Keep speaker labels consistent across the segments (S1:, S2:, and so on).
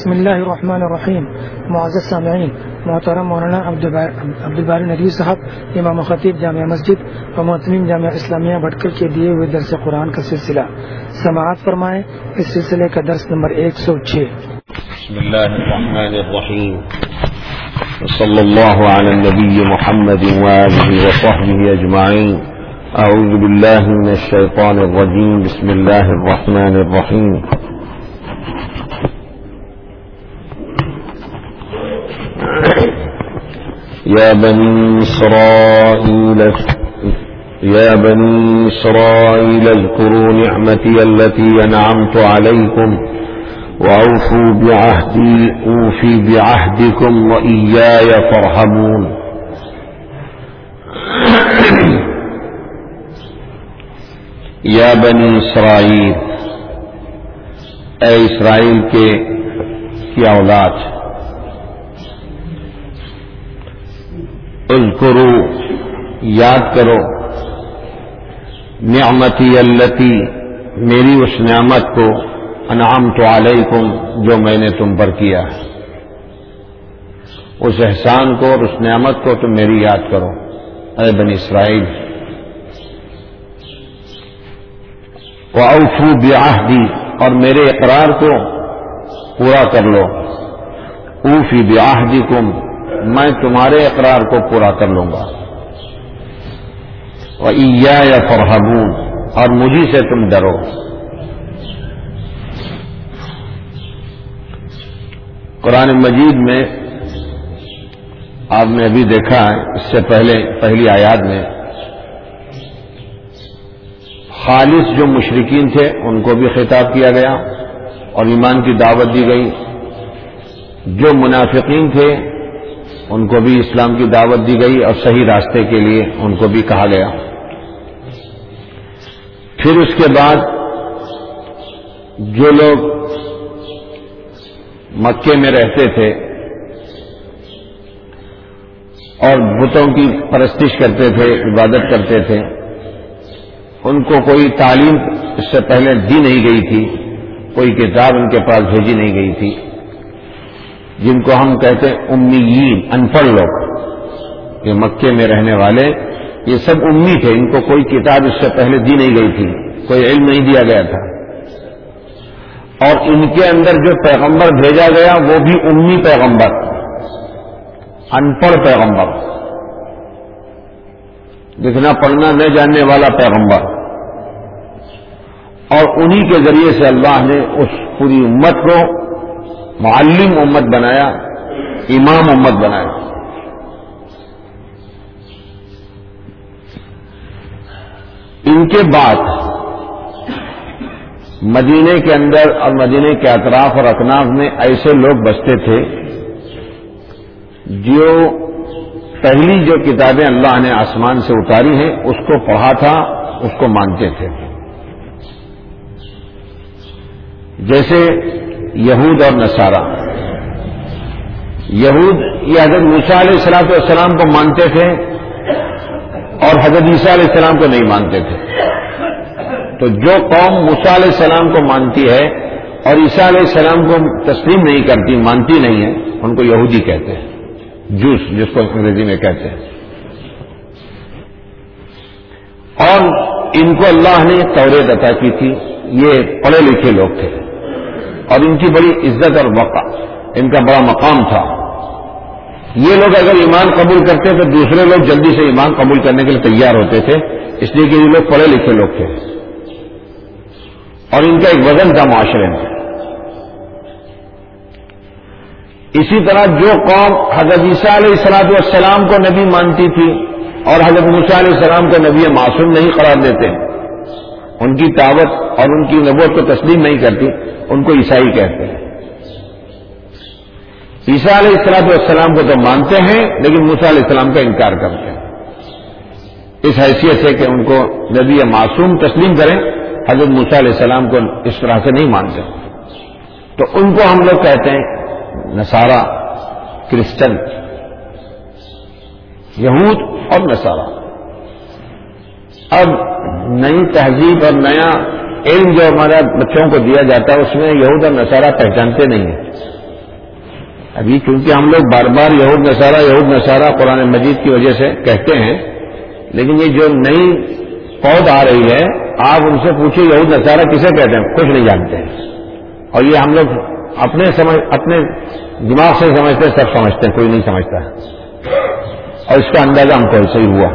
S1: بسم اللہ الرحمن الرحیم. معزز سامعین، محترم مولانا عبدالباری ندوی صاحب، امام خطیب جامعہ مسجد و محتمین جامعہ اسلامیہ بھٹکل کے دیے ہوئے درس قرآن کا سلسلہ سماعت فرمائیں. اس سلسلے کا درس نمبر 106.
S2: بسم اللہ الرحمن الرحیم. صلی اللہ علی النبی محمد وآلہ وصحبہ اجمعین. اعوذ باللہ من الشیطان الرجیم. بسم اللہ الرحمن الرحیم. يا بني إسرائيل اذكروا نعمتي التي أنعمت عليكم وأوفوا بعهدي أوفي بعهدكم وإياي فارهبون. يا بني إسرائيل، اے اسرائیل کی اولاد، اذکروا یاد کرو نعمتی التی میری اس نعمت کو انعمت علیکم جو میں نے تم پر کیا ہے. اس احسان کو اور اس نعمت کو تم میری یاد کرو اے بنی اسرائیل. وَأَوْفُوا بِعَهْدِي، اور میرے اقرار کو پورا کر لو. اوفی بعہدکم، میں تمہارے اقرار کو پورا کر لوں گا. وَإِيَّايَ فَارْهَبُونَ، اور مجھی سے تم ڈرو. قرآن مجید میں آپ نے ابھی دیکھا ہے، اس سے پہلے پہلی آیات میں خالص جو مشرکین تھے ان کو بھی خطاب کیا گیا اور ایمان کی دعوت دی گئی. جو منافقین تھے ان کو بھی اسلام کی دعوت دی گئی اور صحیح راستے کے لیے ان کو بھی کہا گیا. پھر اس کے بعد جو لوگ مکے میں رہتے تھے اور بتوں کی پرستش کرتے تھے، عبادت کرتے تھے، ان کو کوئی تعلیم اس سے پہلے دی نہیں گئی تھی، کوئی کتاب ان کے پاس بھیجی نہیں گئی تھی. جن کو ہم کہتے ہیں امیین، ان پڑھ لوگ، یہ مکے میں رہنے والے یہ سب امی تھے. ان کو کوئی کتاب اس سے پہلے دی نہیں گئی تھی، کوئی علم نہیں دیا گیا تھا. اور ان کے اندر جو پیغمبر بھیجا گیا وہ بھی امی پیغمبر، ان پڑھ پیغمبر، لکھنا پڑھنا نہ جاننے والا پیغمبر. اور انہی کے ذریعے سے اللہ نے اس پوری امت کو معلم امت بنایا، امام امت بنایا. ان کے بعد مدینے کے اندر اور مدینے کے اطراف اور اکناف میں ایسے لوگ بستے تھے جو پہلی جو کتابیں اللہ نے آسمان سے اتاری ہیں اس کو پڑھا تھا، اس کو مانتے تھے. جیسے یہود اور نصارہ. یہود یہ حضرت موسیٰ علیہ السلام کو مانتے تھے اور حضرت عیسیٰ علیہ السلام کو نہیں مانتے تھے. تو جو قوم موسیٰ علیہ السلام کو مانتی ہے اور عیسیٰ علیہ السلام کو تسلیم نہیں کرتی، مانتی نہیں ہے، ان کو یہودی کہتے ہیں، جوس جس کو انگریزی میں کہتے ہیں. اور ان کو اللہ نے توریت عطا کی تھی. یہ پڑھے لکھے لوگ تھے اور ان کی بڑی عزت اور وقع، ان کا بڑا مقام تھا. یہ لوگ اگر ایمان قبول کرتے تو دوسرے لوگ جلدی سے ایمان قبول کرنے کے لیے تیار ہوتے تھے، اس لیے کہ یہ لوگ پڑھے لکھے لوگ تھے اور ان کا ایک وزن تھا معاشرے میں. اسی طرح جو قوم حضرت عیسیٰ علیہ السلام کو نبی مانتی تھی اور حضرت موسیٰ علیہ السلام کو نبی معصوم نہیں قرار دیتے، ان کی دعوت اور ان کی نبوت کو تسلیم نہیں کرتی، ان کو عیسائی کہتے ہیں. عیسیٰ علیہ السلام کو تو مانتے ہیں لیکن موسیٰ علیہ السلام کا انکار کرتے ہیں، اس حیثیت سے کہ ان کو نبی معصوم تسلیم کریں، حضرت موسیٰ علیہ السلام کو اس طرح سے نہیں مانتے. تو ان کو ہم لوگ کہتے ہیں نصارہ، کرسچن، یہود اور نصارہ. اب نئی تہذیب اور نیا علم جو ہمارے بچوں کو دیا جاتا ہے اس میں یہود اور نصارہ پہچانتے نہیں ہیں. ابھی چونکہ ہم لوگ بار بار یہود نصارہ قرآن مجید کی وجہ سے کہتے ہیں، لیکن یہ جو نئی پود آ رہی ہے، آپ ان سے پوچھیں یہود نصارہ کسے کہتے ہیں، کچھ نہیں جانتے ہیں. اور یہ ہم لوگ اپنے دماغ سے سمجھتے ہیں، سب سمجھتے ہیں، کوئی نہیں سمجھتا. اور اس کا اندازہ ہم کو ایسے ہی ہوا.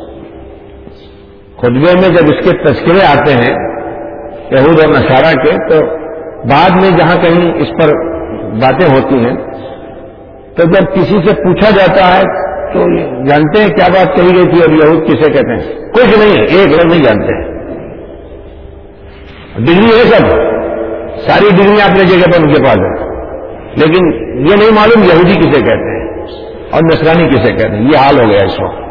S2: خطبے میں جب اس کے تذکرے آتے ہیں یہود اور نصارہ کے، تو بعد میں جہاں کہیں اس پر باتیں ہوتی ہیں تو جب کسی سے پوچھا جاتا ہے تو جانتے ہیں کیا بات کہی گئی تھی اور یہود کسے کہتے ہیں؟ کچھ نہیں ہے، ایک لوگ نہیں جانتے ہیں. ڈگری ہے سب، ساری ڈگریاں اپنے جگہ پر ان کے پاس ہیں، لیکن یہ نہیں معلوم یہودی کسے کہتے ہیں اور نصرانی کسے کہتے ہیں. یہ حال ہو گیا اس وقت.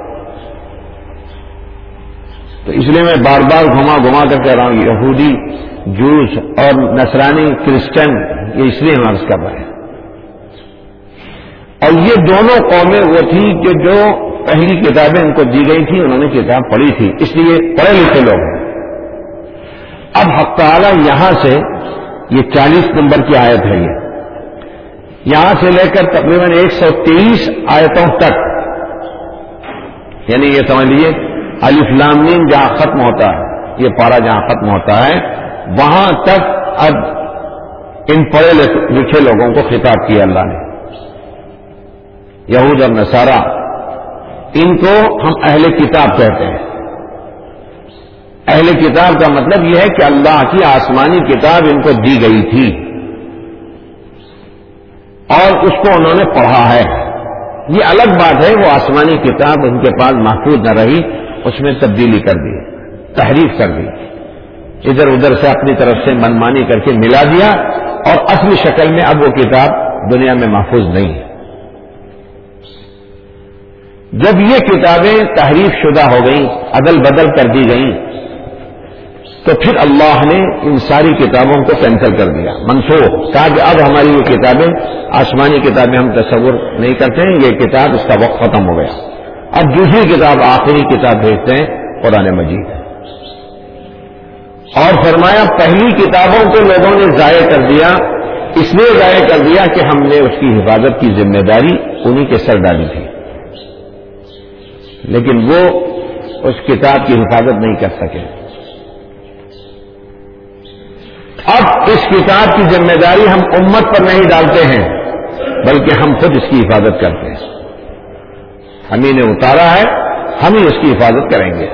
S2: تو اس لیے میں بار بار گھما کر کہہ رہا ہوں، یہودی، جوس اور نصرانی، کرسچن، یہ اس لیے ہم عرض کر رہے ہیں. اور یہ دونوں قومیں وہ تھیں کہ جو پہلی کتابیں ان کو دی گئی تھیں انہوں نے کتاب پڑھی تھی، اس لیے پڑھے لکھے لوگ ہیں. اب حق تعالیٰ یہاں سے یہ 40 نمبر کی آیت ہے، یہاں سے لے کر تقریباً 123 آیتوں تک، یعنی یہ سمجھ لیجیے الف لام میم جہاں ختم ہوتا ہے، یہ پارہ جہاں ختم ہوتا ہے، وہاں تک اب ان پڑھے لکھے لوگوں کو خطاب کیا اللہ نے. یہود اور نصارہ، ان کو ہم اہل کتاب کہتے ہیں. اہل کتاب کا مطلب یہ ہے کہ اللہ کی آسمانی کتاب ان کو دی گئی تھی اور اس کو انہوں نے پڑھا ہے. یہ الگ بات ہے وہ آسمانی کتاب ان کے پاس محفوظ نہ رہی، اس میں تبدیلی کر دی، تحریف کر دی، ادھر ادھر سے اپنی طرف سے منمانی کر کے ملا دیا، اور اصلی شکل میں اب وہ کتاب دنیا میں محفوظ نہیں ہے. جب یہ کتابیں تحریف شدہ ہو گئیں، عدل بدل کر دی گئیں، تو پھر اللہ نے ان ساری کتابوں کو کینسل کر دیا، منسوخ، کہا کہ اب ہماری یہ کتابیں، آسمانی کتابیں ہم تصور نہیں کرتے ہیں، یہ کتاب اس کا وقت ختم ہو گیا. اب دوسری کتاب، آخری کتاب بھیجتے ہیں قرآن مجید. اور فرمایا پہلی کتابوں کو لوگوں نے ضائع کر دیا، اس لیے ضائع کر دیا کہ ہم نے اس کی حفاظت کی ذمہ داری انہی کے سر ڈالی تھی، لیکن وہ اس کتاب کی حفاظت نہیں کر سکے. اب اس کتاب کی ذمہ داری ہم امت پر نہیں ڈالتے ہیں، بلکہ ہم خود اس کی حفاظت کرتے ہیں. ہم ہی نے اتارا ہے، ہم ہی اس کی حفاظت کریں گے.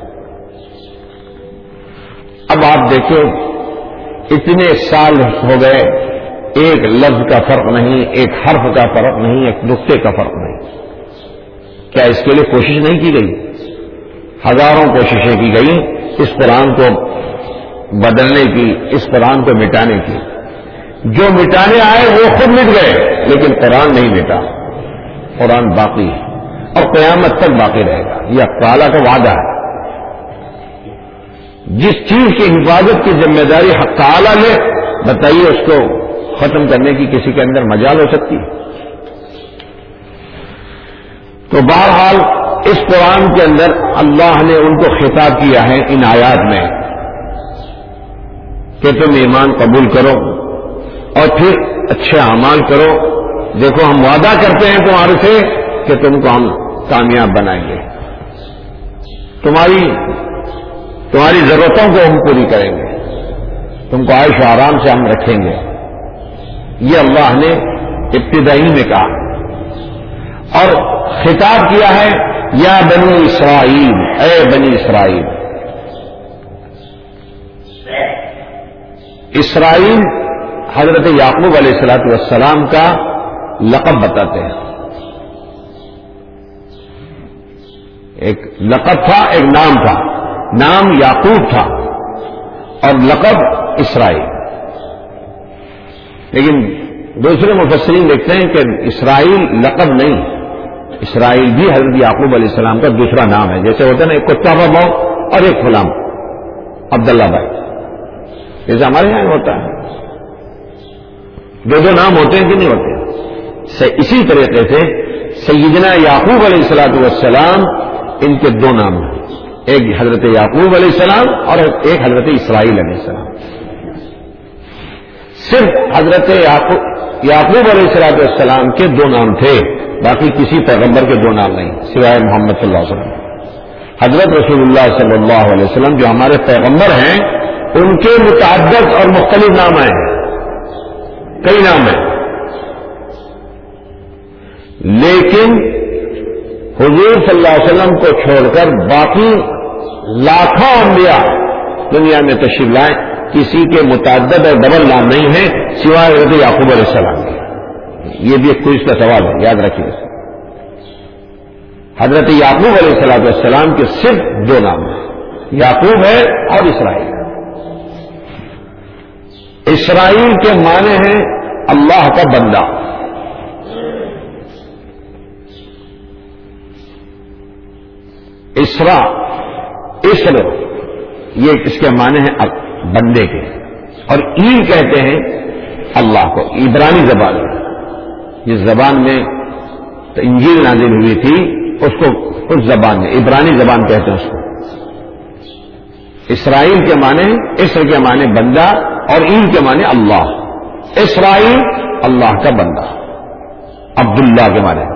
S2: اب آپ دیکھیں اتنے سال ہو گئے، ایک لفظ کا فرق نہیں، ایک حرف کا فرق نہیں، ایک نقطے کا فرق نہیں. کیا اس کے لیے کوشش نہیں کی گئی؟ ہزاروں کوششیں کی گئی اس قرآن کو بدلنے کی، اس قرآن کو مٹانے کی. جو مٹانے آئے وہ خود مٹ گئے، لیکن قرآن نہیں مٹا. قرآن باقی ہے اور قیامت تک باقی رہے گا. یہ تعالیٰ کا وعدہ ہے. جس چیز کی حفاظت کی ذمہ داری حق تعالیٰ لے، بتائیے اس کو ختم کرنے کی کسی کے اندر مجال ہو سکتی ہے؟ تو بہرحال اس قرآن کے اندر اللہ نے ان کو خطاب کیا ہے ان آیات میں کہ تم ایمان قبول کرو اور پھر اچھے اعمال کرو. دیکھو ہم وعدہ کرتے ہیں تمہارے سے کہ تم کو ہم کامیاب بنائیں گے، تمہاری ضرورتوں کو ہم پوری کریں گے، تم کو عیش و آرام سے ہم رکھیں گے. یہ اللہ نے ابتدائی میں کہا اور خطاب کیا ہے یا بنی اسرائیل، اے بنی اسرائیل. اسرائیل حضرت یعقوب علیہ الصلوۃ والسلام کا لقب بتاتے ہیں. ایک لقب تھا، ایک نام تھا. نام یعقوب تھا اور لقب اسرائیل. لیکن دوسرے مفسرین لکھتے ہیں کہ اسرائیل لقب نہیں، اسرائیل بھی حضرت یعقوب علیہ السلام کا دوسرا نام ہے. جیسے ہوتا ہے نا ایک کتا بھاؤ اور ایک غلام عبداللہ بھائی، جیسے ہمارے یہاں ہوتا ہے. دو نام ہوتے ہیں کہ نہیں ہوتے؟ اسی طریقے سے سیدنا یعقوب علیہ الصلوۃ والسلام، ان کے دو نام ہیں، ایک حضرت یعقوب علیہ السلام اور ایک حضرت اسرائیل علیہ السلام. صرف حضرت یعقوب یعقوب علیہ السلام کے 2 نام تھے، باقی کسی پیغمبر کے 2 نام نہیں سوائے محمد صلی اللہ علیہ وسلم۔ حضرت رسول اللہ صلی اللہ علیہ وسلم جو ہمارے پیغمبر ہیں، ان کے متعدد اور مختلف نام ہیں، کئی نام ہیں، لیکن حضور صلی اللہ علیہ وسلم کو چھوڑ کر باقی لاکھوں انبیاء دنیا میں تشریف لائیں، کسی کے متعدد اور ڈبل نام نہیں ہیں سوائے حضرت یعقوب علیہ السلام کے۔ یہ بھی ایک کوئز کا سوال ہے، یاد رکھیے۔ حضرت یعقوب علیہ السلام کے صرف 2 نام ہیں، یعقوب ہے اور اسرائیل۔ اسرائیل کے معنی ہیں اللہ کا بندہ، اسر یہ اس کے معنی ہیں بندے کے، اور ایل کہتے ہیں اللہ کو عبرانی زبان میں، جس زبان میں انجیل نازل ہوئی تھی اس زبان میں عبرانی زبان کہتے ہیں اس کو۔ اسرائیل کے معنی، اسر کے معنی بندہ اور ایل کے معنی اللہ۔ اسرائیل اللہ کا بندہ، عبداللہ کے معنی۔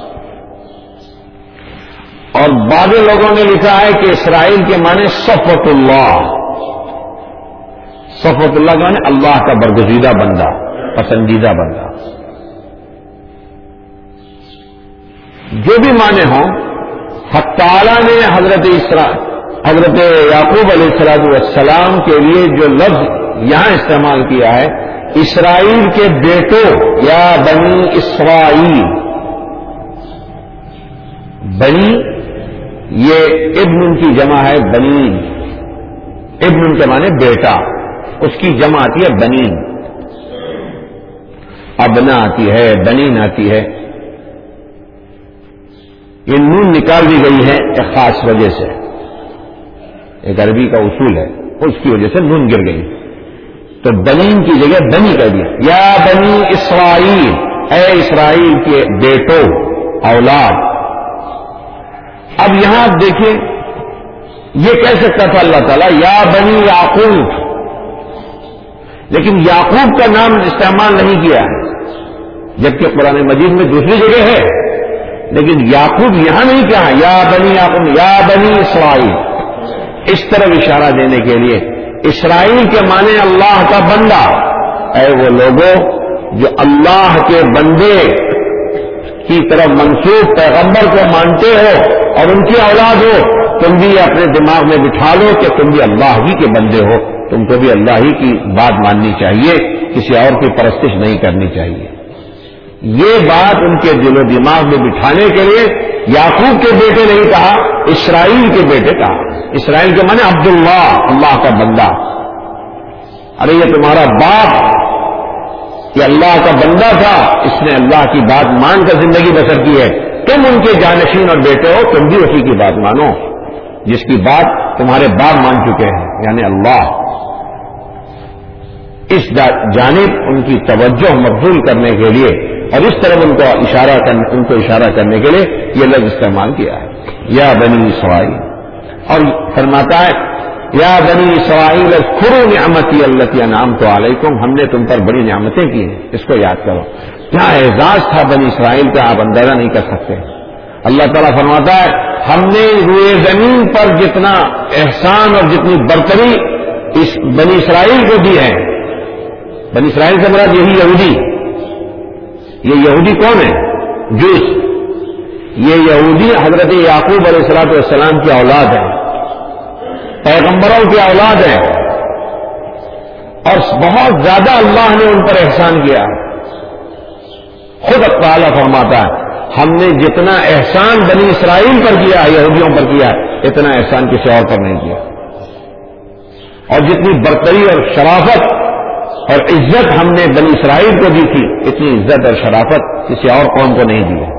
S2: اور بعض لوگوں نے لکھا ہے کہ اسرائیل کے معنی صفوت اللہ، صفوت اللہ کے معنی اللہ کا برگزیدہ بندہ، پسندیدہ بندہ۔ جو بھی معنی ہوں، حق تعالی نے حضرت یعقوب علیہ السلام کے لیے جو لفظ یہاں استعمال کیا ہے، اسرائیل کے بیٹوں یا بنی اسرائیل، بنی یہ ابن کی جمع ہے بنین، ابن کے معنی بیٹا، اس کی جمع آتی ہے بنین، ابنا آتی ہے، بنین آتی ہے۔ یہ نون نکال دی گئی ہے ایک خاص وجہ سے، ایک عربی کا اصول ہے، اس کی وجہ سے نون گر گئی، تو بنین کی جگہ بنی کر دیا، یا بنی اسرائیل، اے اسرائیل کے بیٹوں، اولاد۔ اب یہاں آپ دیکھیں، یہ کہہ سکتا تھا اللہ تعالیٰ یا بنی یعقوب، لیکن یعقوب کا نام استعمال نہیں کیا ہے، جبکہ قرآن مجید میں دوسری جگہ ہے، لیکن یعقوب یہاں نہیں کہا یا بنی یعقوب، یا بنی اسرائیل، اس طرح اشارہ دینے کے لیے۔ اسرائیل کے معنی اللہ کا بندہ، اے وہ لوگوں جو اللہ کے بندے کی طرف منسوب پیغمبر کو مانتے ہو اور ان کی اولاد ہو، تم بھی اپنے دماغ میں بٹھا لو کہ تم بھی اللہ ہی کے بندے ہو، تم کو بھی اللہ ہی کی بات ماننی چاہیے، کسی اور کی پرستش نہیں کرنی چاہیے۔ یہ بات ان کے دل و دماغ میں بٹھانے کے لیے یعقوب کے بیٹے نہیں کہا، اسرائیل کے بیٹے کہا۔ اسرائیل کے معنی عبداللہ، اللہ کا بندہ۔ ارے یہ تمہارا باپ یہ اللہ کا بندہ تھا، اس نے اللہ کی بات مان کر زندگی بسر کی ہے، تم ان کے جانشین اور بیٹے ہو، تم بھی اسی کی بات مانو جس کی بات تمہارے باپ مان چکے ہیں، یعنی اللہ۔ اس جانب ان کی توجہ مبذول کرنے کے لیے اور اس طرح ان کو اشارہ کرنے کے لیے یہ لفظ استعمال کیا ہے، یا بنی اسرائیل۔ اور فرماتا ہے یا بنی اسرائیل اذکروا نعمتی التی انعمت علیکم، ہم نے تم پر بڑی نعمتیں کی ہیں، اس کو یاد کرو۔ کیا اعزاز تھا بنی اسرائیل کا، آپ اندازہ نہیں کر سکتے۔ اللہ تعالیٰ فرماتا ہے ہم نے روئے زمین پر جتنا احسان اور جتنی برتری اس بنی اسرائیل کو دی ہے، بنی اسرائیل سے مراد یہی یہودی، یہ یہودی کون ہے؟ جوس۔ یہ یہودی حضرت یعقوب علیہ السلام کی اولاد ہے، پیغمبروں کی اولاد ہے، اور بہت زیادہ اللہ نے ان پر احسان کیا۔ خود تعالیٰ فرماتا ہے ہم نے جتنا احسان بنی اسرائیل پر کیا، یہودیوں پر کیا، اتنا احسان کسی اور پر نہیں کیا، اور جتنی برتری اور شرافت اور عزت ہم نے بنی اسرائیل کو دی تھی، اتنی عزت اور شرافت کسی اور قوم کو نہیں دی ہے۔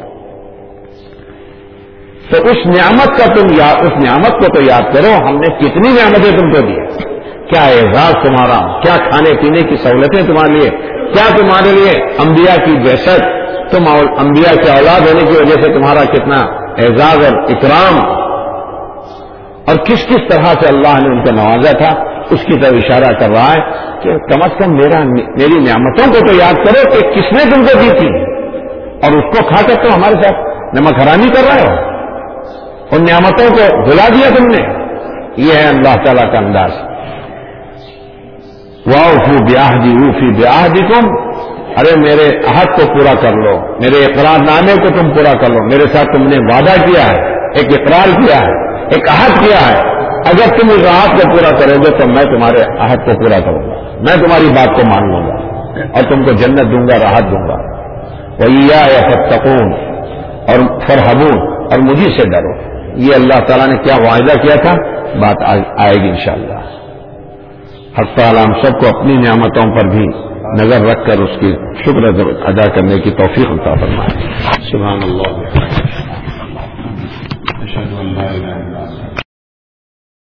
S2: تو اس نعمت کو تو یاد کرو، ہم نے کتنی نعمتیں تم کو دی، کیا اعزاز تمہارا، کیا کھانے پینے کی سہولتیں تمہارے لیے، کیا تمہارے لیے انبیاء کی بعثت، تم انبیاء کی اولاد ہونے کی وجہ سے تمہارا کتنا اعزاز اور اکرام، اور کس کس طرح سے اللہ نے ان کو نوازا تھا، اس کی طرف اشارہ کر رہا ہے کہ کم از کم میری نعمتوں کو تو یاد کرو کہ کس نے تم کو دی تھی، اور اس کو کھا کر تو ہمارے ساتھ نمک حرامی کر رہے ہو، ان نعمتوں کو بھلا دیا تم نے۔ یہ ہے اللہ تعالیٰ کا انداز۔ وَأَوْفُوا بِعَهْدِي أُوفِ بِعَهْدِكُمْ، ارے میرے عہد کو پورا کر لو، میرے اقرار نامے کو تم پورا کر لو، میرے ساتھ تم نے وعدہ کیا ہے، ایک اقرار کیا ہے، ایک عہد کیا ہے، اگر تم اس عہد کو پورا کرو گے تو میں تمہارے عہد کو پورا کروں گا، میں تمہاری بات کو مان لوں گا اور تم کو جنت دوں گا، راحت دوں گا۔ وَإِيَّايَ فَاتَّقُونِ، اور فَارْهَبُونِ، اور مجھے سے ڈرو۔ یہ اللہ تعالیٰ نے کیا وعدہ کیا تھا، بات آئے گی انشاءاللہ۔ حق تعالیٰ ہم سب کو اپنی نعمتوں پر بھی نظر رکھ کر اس کی شکر ادا کرنے کی توفیق عطا فرمائے۔ سبحان اللہ، اشہد ان لا الہ الا اللہ۔